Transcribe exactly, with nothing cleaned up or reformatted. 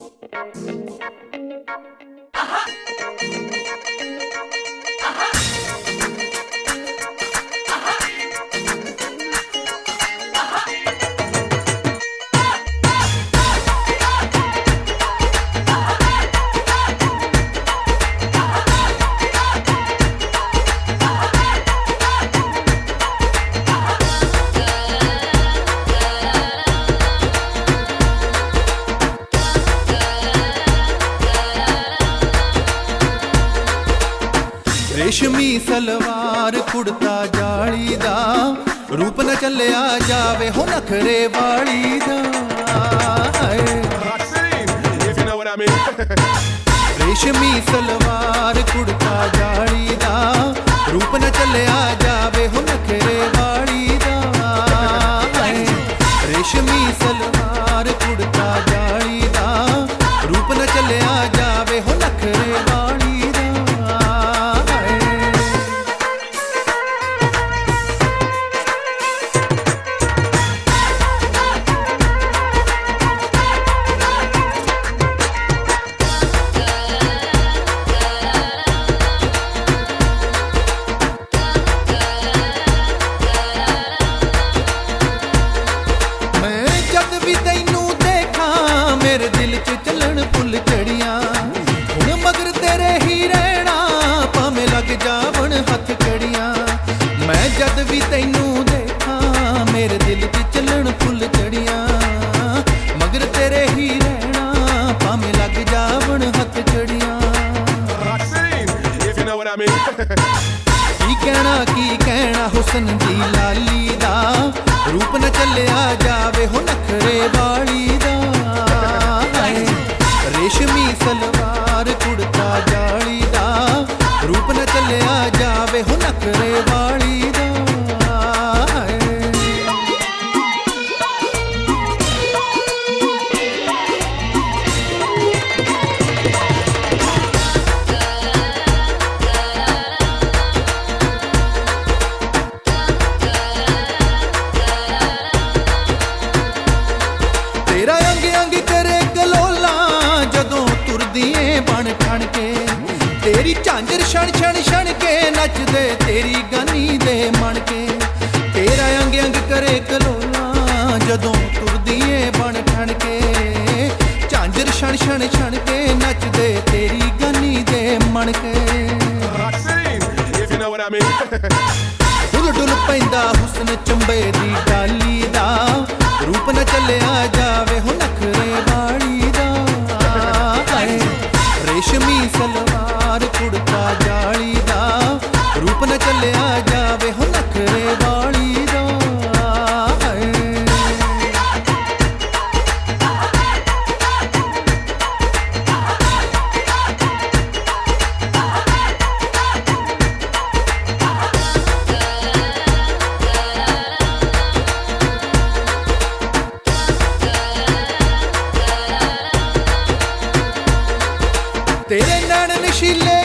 रेशमी सलवार कुड़ता जाली दा रूप न चलिया जावे हो नखरे वाली दा। रेशमी सलवार कुड़ता जाली दा रूप न चलिया जावे हो नखरे वाली दा। रेशमी सलवार कुड़ता जाली दा रूप न चलिया जावे हो नखरे वाली दा। मेरे दिल च चलन फुल चढ़िया हुण मगर तेरे ही रहना भावें लग जावन हथ कड़िया। मैं जद भी तैनू देखा मेरे दिल च चलन फुल चढ़िया मगर तेरे ही रहना भावें लग जावन हथ कड़िया। की कहना की कहना हुसन दी लाली दा रूप न चलिया जावे हो नखरे वाली दा। रेशमी सलवार कुड़ता जाली दा रूप न चलिया जावे हो नखरे वाली दा। तेरा अंग अंग करे गलोला जदों तुरदिए बन ठण के तेरी झांजर छण छण छण के नचदे तेरी गानी दे मन के। तेरा अंग अंग करे गलोला जदों तुरदिए बन ठण के झांजर छण छण छण के नचदे तेरी गानी दे मन के। डुल डुल पैंदा हुस्न चंबे दी डाली दा रूप न चलिया जावे हो नखरे वाली दा। रेशमी सलवार कुड़ता जाली दा रूप न चलिया जावे हो नखरे वाली दा। तेरे नैन नशीले